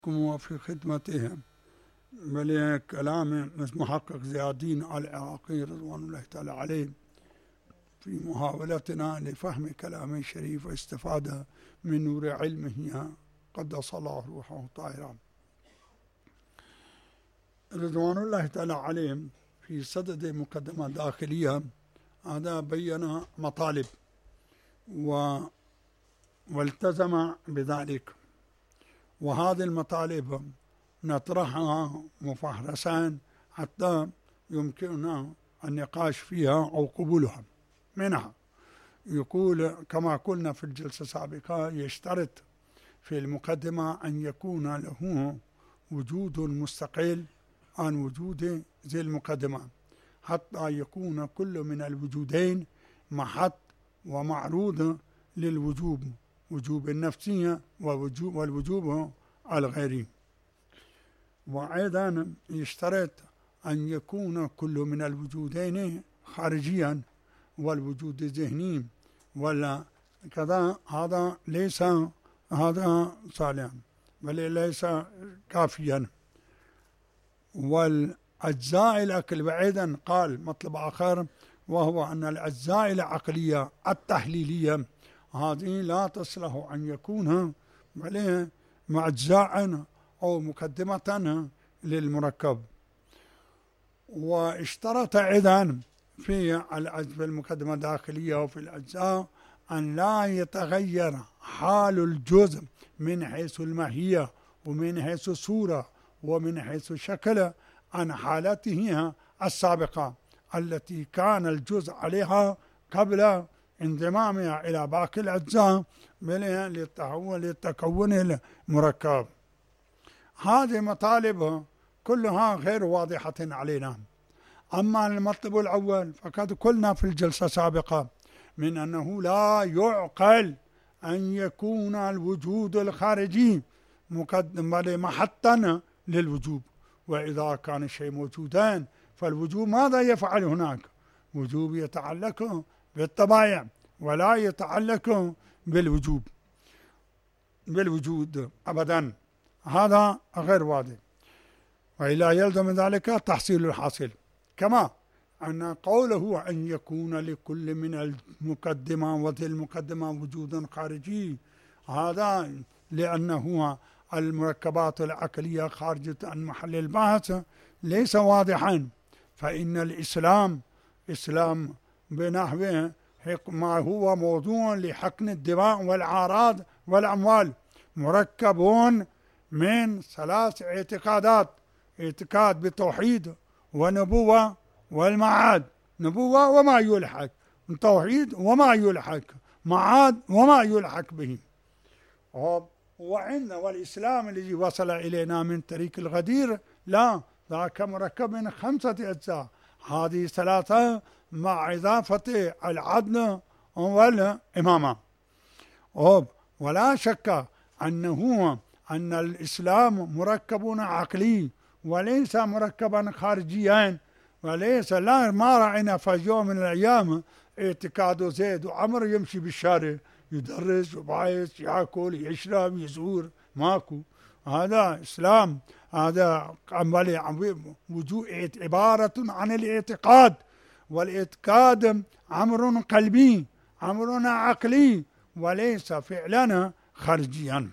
وفي خدمتهم. بل كلام محقق زياد الدين العراقي رضوان الله تعالى عليه في محاولتنا لفهم كلامه الشريف واستفادة من نور علمه قدس الله روحه طاهرا رضوان الله تعالى عليه في صدد مقدمة داخلية. هذا بين مطالب والتزم بذلك، وهذه المطالب نطرحها مفهرسا حتى يمكننا النقاش فيها أو قبولها. منها يقول كما قلنا في الجلسة السابقة يشترط في المقدمة أن يكون له وجود مستقل عن وجود ذي المقدمة، حتى يكون كل من الوجودين محط ومعروض للوجوب، وجوب النفسية والوجوب الغيري. وأيضا يشترط أن يكون كل من الوجودين خارجيا والوجود ذهني، ولا كذا هذا ليس هذا صالحا بل ليس كافيا. والأجزاء العقل بعيدا قال مطلب آخر، وهو أن الأجزاء العقلية التحليلية هذه لا تصلح أن يكون بل أجزاء أو مقدمة للمركب. واشترط أيضا في المقدمة الداخلية وفي الأجزاء أن لا يتغير حال الجزء من حيث الماهية ومن حيث الصورة ومن حيث الشكل عن حالته السابقة التي كان الجزء عليها قبل انضمامها إلى باقي الأجزاء لتكون المركب. هذه مطالب كلها غير واضحة علينا. أما المطلب الأول فقد قلنا في الجلسة السابقة من أنه لا يعقل أن يكون الوجود الخارجي محطا للوجوب، وإذا كان الشيء موجودان فالوجوب ماذا يفعل هناك؟ وجوب يتعلق بالطبائع ولا يتعلق بالوجود أبدا. هذا غير واضح، وإلا يلزم من ذلك تحصيل الحاصل. كما أن قوله أن يكون لكل من المقدمة وذي المقدمة وجود خارجي، هذا لأنه المركبات العقلية خارجة عن محل البحث ليس واضحا. فإن الإسلام بنحو ما هو موضوع لحقن الدماء والأعراض والأموال مركب من 3 اعتقادات: اعتقاد بالتوحيد ونبوة والمعاد، نبوة وما يلحق، توحيد وما يلحق، معاد وما يلحق به. والإسلام الذي وصل إلينا من طريق الغدير لا، ذاك مركب من 5 أجزاء، هذه 3 مع إضافة العدل والإمامة. ولا شك أن الإسلام مركب عقلي وليس مركبا خارجيا، وليس ما رأينا في يوم من الأيام اعتقاد زيد وعمر يمشي بالشارع يدرس يبايس يأكل يشرب يزور، ماكو. هذا إسلام، هذا وجود عبارة عن الاعتقاد، والاعتقاد أمر قلبي أمر عقلي وليس فعلا خارجيا.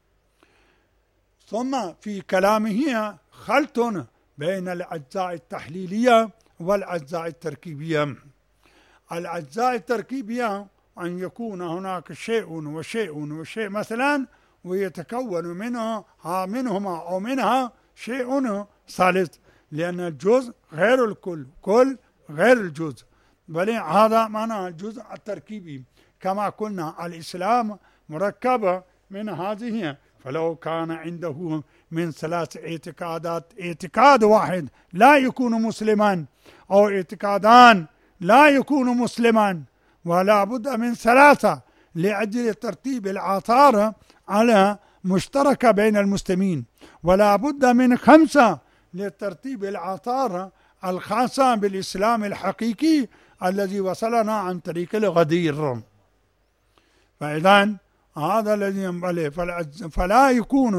ثم في كلامه خلط بين الأجزاء التحليلية والأجزاء التركيبية. الأجزاء التركيبية أن يكون هناك شيء وشيء وشيء مثلا، ويتكون منهما أو منها شيء ثالث، لأن الجزء غير الكل، كل غير الجزء، بل هذا معنى الجزء التركيبي. كما قلنا الإسلام مركب من هذه، فلو كان عنده من 3 اعتقادات اعتقاد واحد لا يكون مسلما، أو اعتقادان لا يكون مسلما، ولا بد من 3 لأجل ترتيب الآثار على مشتركة بين المسلمين، ولا بد من 5 لترتيب الآثار الخاصة بالإسلام الحقيقي الذي وصلنا عن طريق الغدير. فإذن هذا الذي ينبغي، فلا يكون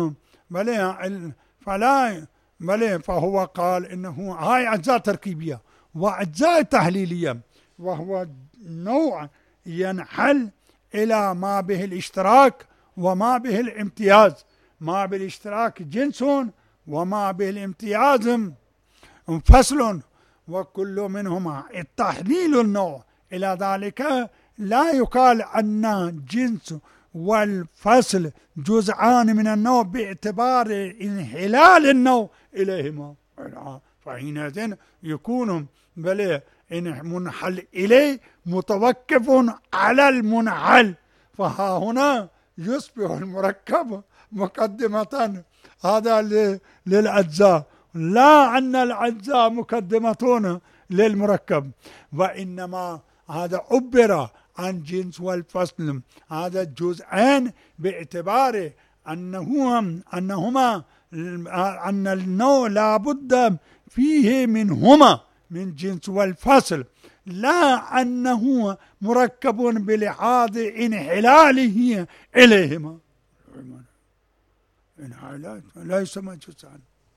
فهو قال إنه هاي أجزاء تركيبية وأجزاء تحليلية، وهو نوع ينحل إلى ما به الاشتراك وما به الامتياز. ما بالاشتراك جنس وما به الامتياز فصل، وكل منهما التحليل النوع. إلى ذلك لا يقال أن جنس والفصل جزءان من النوع باعتبار انحلال النوع إليهما، فحينئذ يكون منحل إليه متوقف على المنحل، فها هنا يصبح المركب مقدمة هذا للأجزاء، لا أن الأجزاء مقدمة للمركب، وإنما هذا عبر عن جنس والفصل هذا الجزءان باعتبار أنهما أن النوع لا بد فيه منهما من جنس والفصل، لا أنه مركب بلحاظ انحلاله إليهما. انحلال لا يسمى جزءا.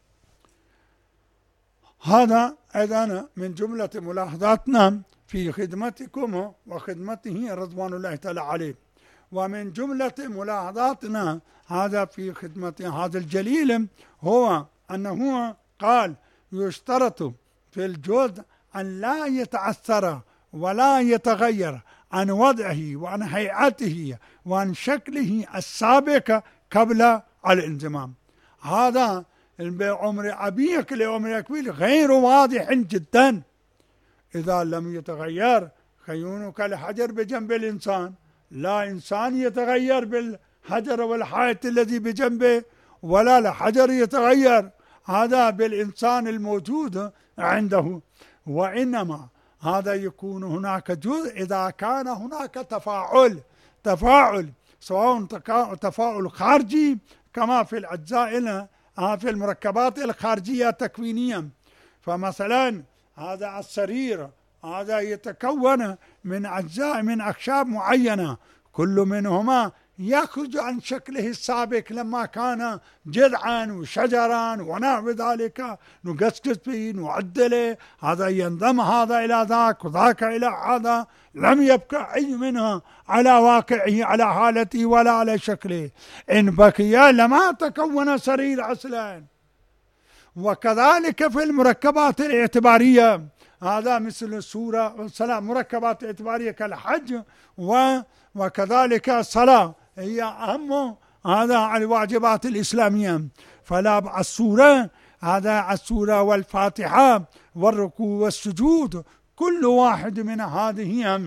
هذا أيضا من جملة ملاحظاتنا في خدمتكم وخدمته رضوان الله تعالى عليه. ومن جملة ملاحظاتنا هذا في خدمة هذا الجليل هو أنه قال يشترط في الجزء أن لا يتعثر ولا يتغير عن وضعه وعن هيئته وعن شكله السابق قبل الانضمام. هذا بعمر أبيك لعمر أكبيل غير واضح جدا. إذا لم يتغير خيون كالحجر بجنب الإنسان، لا إنسان يتغير بالحجر والحائط الذي بجنبه، ولا الحجر يتغير هذا بالإنسان الموجود عنده، وإنما هذا يكون هناك جزء إذا كان هناك تفاعل سواء تفاعل خارجي كما في الأجزاء في المركبات الخارجية تكوينيا. فمثلا هذا السرير هذا يتكون من أجزاء من أخشاب معينة، كل منهما يخرج عن شكله السابق لما كان جذعا وشجرا ونحو ذلك، نقصقص فيه نعدله، هذا ينضم هذا إلى ذاك وذاك إلى هذا، لم يبقى أي منها على واقعه على حالته ولا على شكله، إن بقي لما تكون سرير أصلا. وكذلك في المركبات الاعتبارية هذا مثل الصورة والصلاة، مركبات اعتبارية كالحج وكذلك الصلاة هي أهم هذا الواجبات الإسلامية. فلا السورة هذا السورة والفاتحة والركوع والسجود كل واحد من هذه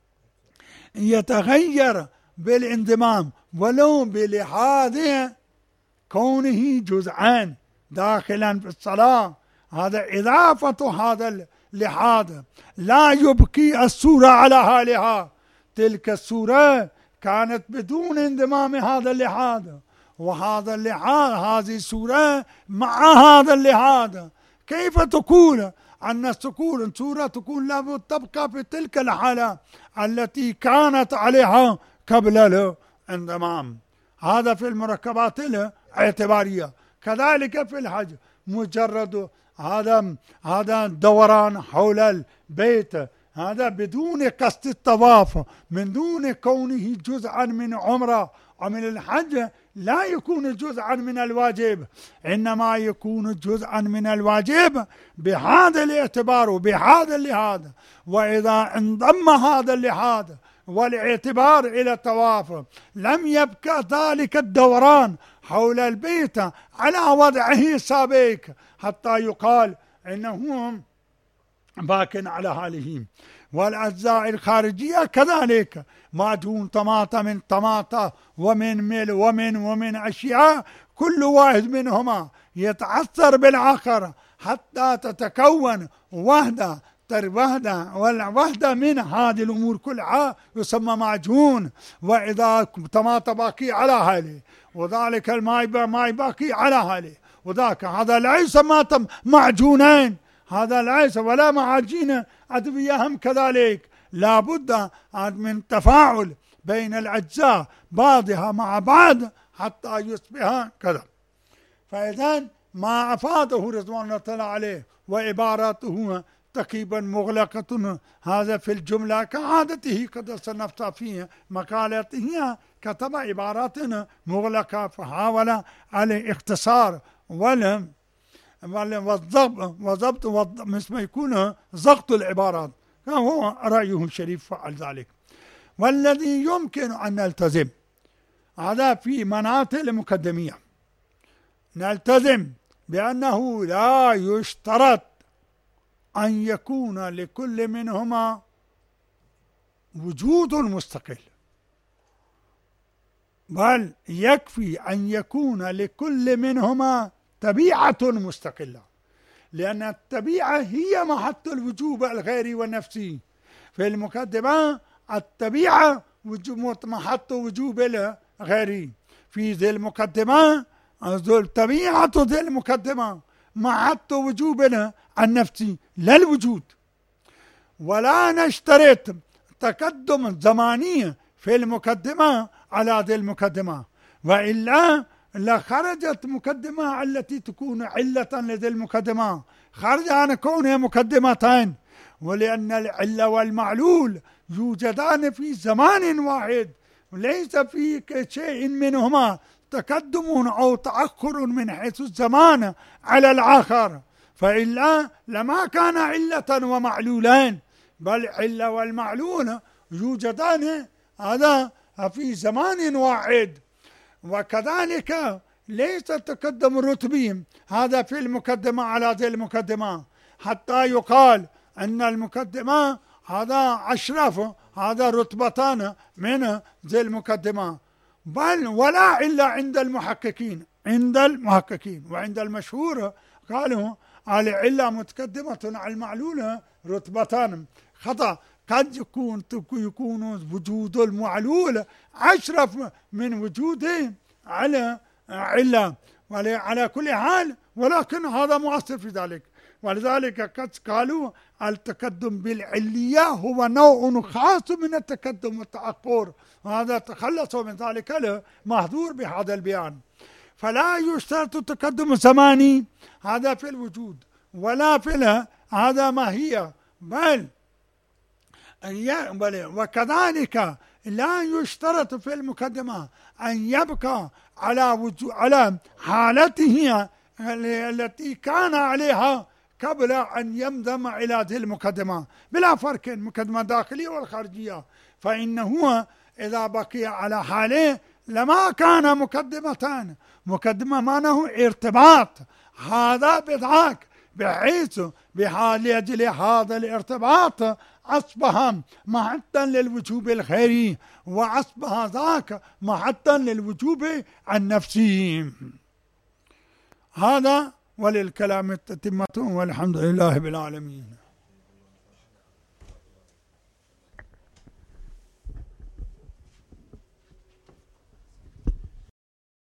يتغير بالانضمام ولو بلحاظ كونه جزءان داخلا في الصلاة، هذا إضافة هذا اللحاظ لا يبقي السورة على حالها. تلك السورة كانت بدون انضمام هذا اللحاظ، وهذا اللحاظ هذه السورة مع هذا اللحاظ. كيف تكون أن السكون سورة تكون لابد تبقى في تلك الحالة التي كانت عليها قبل الانضمام؟ هذا في المركبات الاعتبارية. كذلك في الحج مجرد هذا دوران حول البيت هذا بدون قصد الطواف، من دون كونه جزءا من عمره ومن الحج، لا يكون جزءا من الواجب، إنما يكون جزءا من الواجب بهذا الاعتبار وبهذا اللحاظ. وإذا انضم هذا اللحاظ والاعتبار إلى الطواف لم يبقى ذلك الدوران حول البيت على وضعه السابق حتى يقال إنه باق على حاله. والأجزاء الخارجية كذلك معجون طماطة من طماطة ومن مل ومن أشياء، كل واحد منهما يتعثر بالآخر حتى تتكون وحدة والوحدة من هذه الأمور كلها يسمى معجون. وإذا طماطة باقي على حاله وذلك الماء باقي على حاله وذاك، هذا لا يسمى معجونين، هذا ليس ولا معاجين أدوية هم كذلك. لا بد من تفاعل بين الأجزاء بعضها مع بعض حتى يصبح كذا. فإذا ما أفاده رضوان الله تعالى عليه وعباراته تقريبا مغلقة، هذا في الجملة كعادته قد صنفت في مقالته، كتب عبارات مغلقة فحاول الاختصار والضبط مثل ما يكون ضغط العبارات، هو رأيه الشريف فعل ذلك. والذي يمكن أن نلتزم هذا في مناطق المقدمية، نلتزم بأنه لا يشترط أن يكون لكل منهما وجود مستقل، بل يكفي أن يكون لكل منهما طبيعة مستقلة، لأن الطبيعة هي محط الوجوب الغيري والنفسي. في المقدمة الطبيعة محط وجوب الغيري، في ذي المقدمة طبيعة ذي المقدمة محط وجوب النفسي لا الوجود. ولا نشترط تقدم زماني في المقدمة على ذي المقدمة، وإلا لخرجت مقدمة التي تكون علة لذي المقدمة، خرج عن كونها مقدمتين، ولأن العلة والمعلول يوجدان في زمان واحد، وليس في شيء منهما تقدم أو تأخر من حيث الزمان على الآخر، فإلا لما كان علة ومعلولين، بل علة والمعلول يوجدان هذا في زمان واحد. وكذلك ليس تقدم رتبي هذا في المقدمة على ذي المقدمة حتى يقال أن المقدمة هذا أشرف، هذا رتبتان من ذي المقدمة، بل ولا إلا عند المحققين، وعند المشهور قالوا العلة متقدمة على المعلولة رتبتان، خطأ. قد يكون وجود المعلول أشرف من وجوده على علة، على كل حال، ولكن هذا مؤثر في ذلك. ولذلك قد قالوا التقدم بالعلية هو نوع خاص من التقدم والتأخر، هذا تخلصوا من ذلك المحظور بهذا البيان. فلا يشترط التقدم الزماني هذا في الوجود ولا في هذا ماهية، بل وكذلك لا يشترط في المقدمة أن يبقى على حالته التي كان عليها قبل أن ينضم إلى ذي المقدمة، بلا فرق المقدمة الداخلية والخارجية، فإنه إذا بقي على حاله لما كان مقدمتان، مقدمة معناه ارتباط هذا بذاك، بحيث لأجل هذا الارتباط أصبح محطا للوجوب الخيري، وأصبح ذاك محطا للوجوب النفسي. هذا وللكلام التتمة، والحمد لله بالعالمين.